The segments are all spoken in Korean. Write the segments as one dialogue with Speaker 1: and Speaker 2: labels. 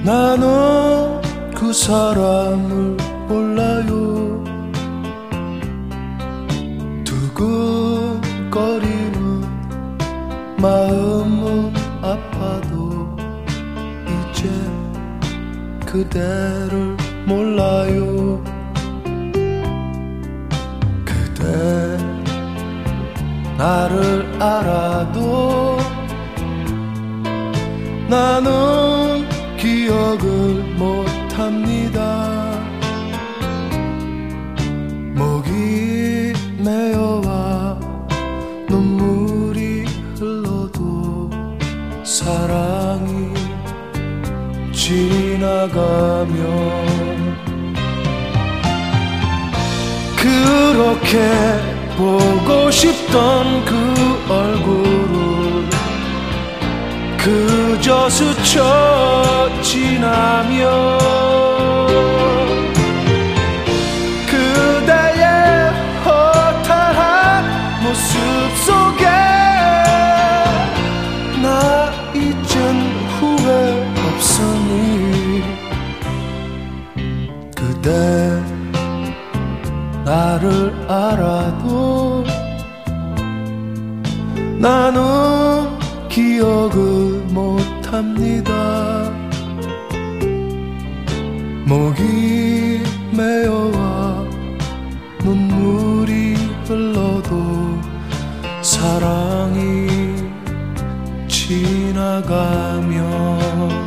Speaker 1: 나는 그 사람을 몰라요. 두근거리는 마음은 아파도 이제 그대를 몰라요. 그대 나를 알아도 나는 기억을 못합니다. 목이 메어와 눈물이 흘러도 사랑이 지나가면 그렇게 보고 싶던 그 얼굴을 그저 스쳐 지나면 그대의 허탈한 모습 속에 나 이젠 후회 없으니 그대 나를 알아도 나는 기억을 못합니다. 목이 메어와 눈물이 흘러도 사랑이 지나가면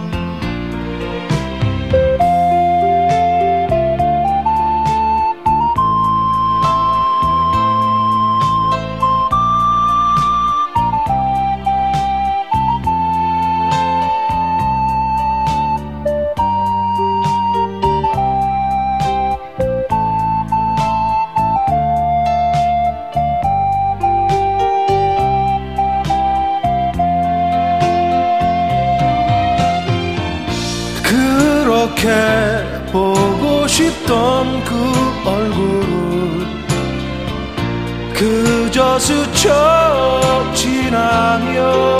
Speaker 1: 그렇게 보고 싶던 그 얼굴을 그저 스쳐 지나면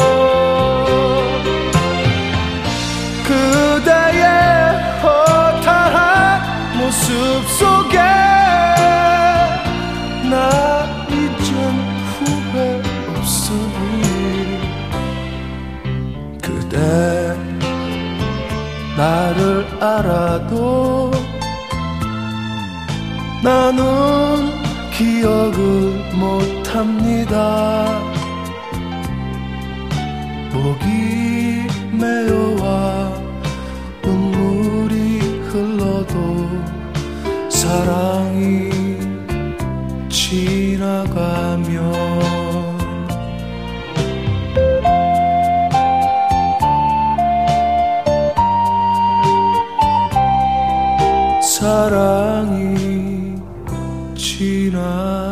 Speaker 1: 그대의 허탈한 모습 속에 나 이젠 후회 없으니 그대 나를 알아도 나는 기억을 못합니다. 목이 메어와 눈물이 흘러도 사랑이 지나가면 사랑이 지나